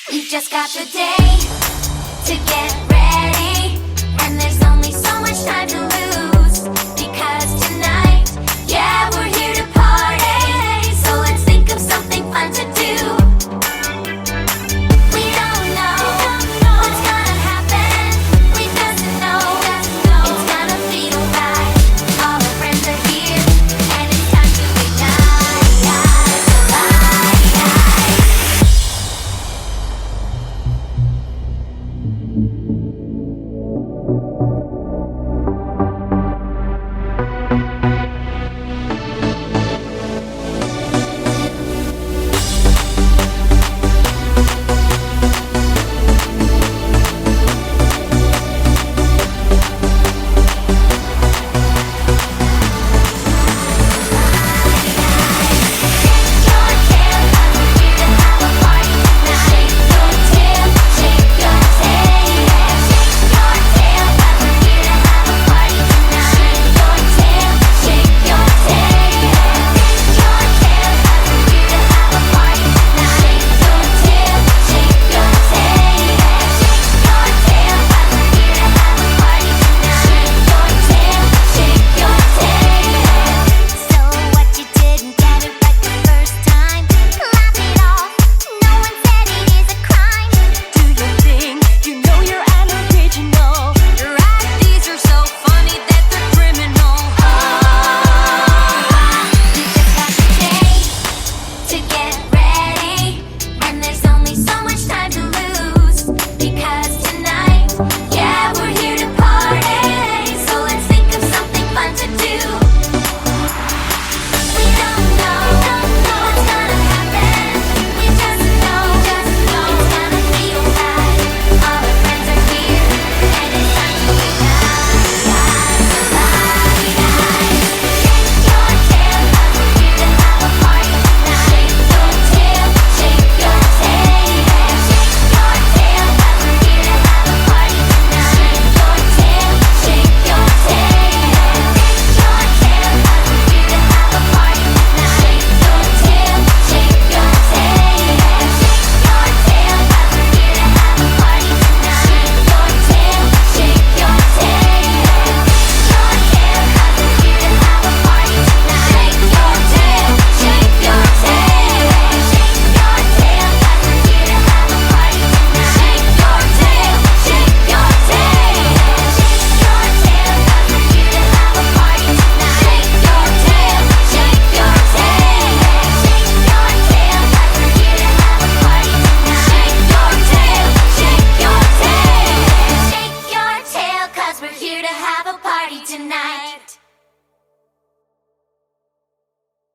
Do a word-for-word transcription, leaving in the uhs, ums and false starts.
We just got the day to get ready, and there's only so much time to lose. Because tonight, yeah, we're here to party. So let's think of something fun to do. We don't know what's gonna happen. We just know it's gonna feel right. All our friends are here, and it's time to ignite the light. We're here to have a party tonight.